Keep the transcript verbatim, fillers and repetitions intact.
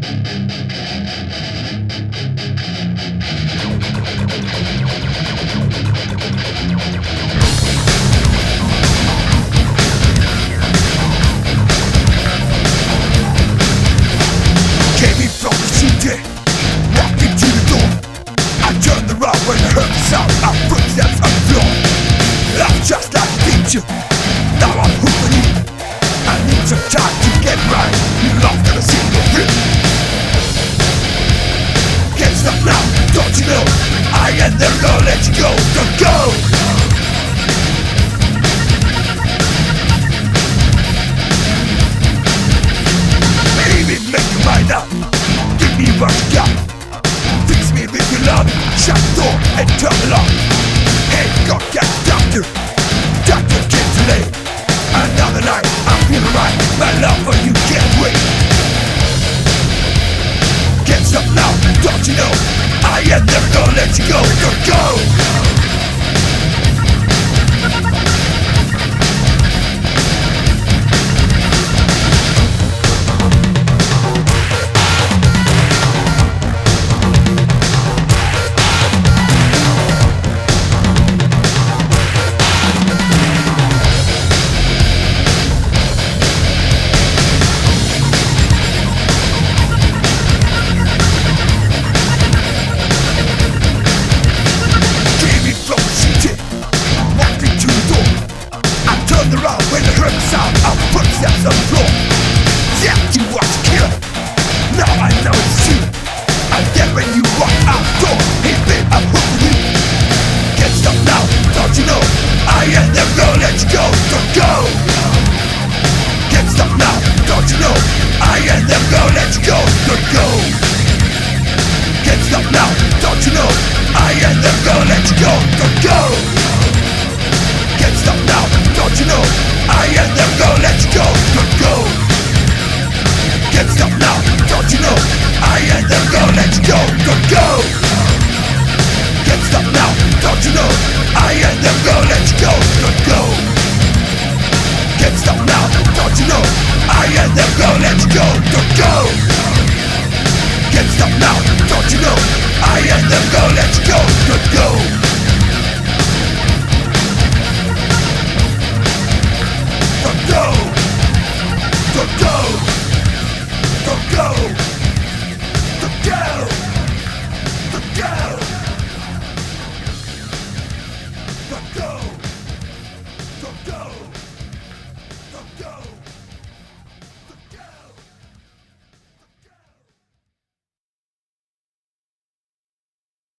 Came in from the city, walked into the door. I turned around when I heard the sound of footsteps on the floor. I'm just like a teacher, now I'm hooked on you. I need some time to get right, you love gonna see me free. Can't stop now, don't you know, I ain't never gonna let you go, don't go. Baby, make your mind up, give me what you got. Fix me with your love, shut the door and turn the lock. Hey, God, get doctor, doctor came too late. Another night, I'm feeling right, my love for you can't wait. Can't stop now, don't you know, I ain't never gonna let you go, don't go. When I heard the sound of footsteps on the floor. Yeah, you was a killer, now I know it's you. And then when you walk out the door, hey babe, I'm hooked on you. Can't stop now, don't you know, I ain't never gonna let you go, don't go. Can't stop now, don't you know, I ain't never gonna let you go, don't go. Can't stop now, don't you know, I ain't never gonna let you go, don't go. Can't stop now, don't you know, I ain't never gonna let you go, don't go. Can't stop now, don't you know, I ain't never gonna let you go, don't go. Can't stop now, don't you know, I ain't never gonna let you go, don't go. Can't stop now, don't you know, I ain't never gonna let you go, don't